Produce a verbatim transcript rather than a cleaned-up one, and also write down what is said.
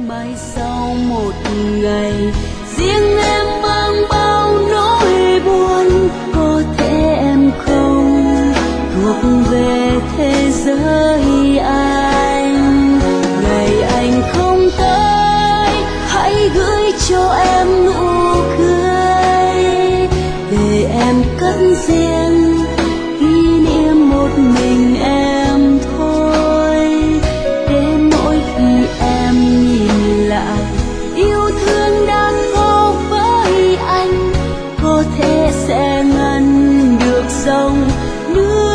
mai sau một ngày riêng em mang bao nỗi buồn, có thể em không thuộc về thế giới anh. Ngày anh không tới hãy gửi cho em nụ cười, để em cất riêng kỷ niệm một mình em thôi. Để mỗi khi em nhìn lại yêu thương đã có với anh, có thể sẽ ngăn được dòng nước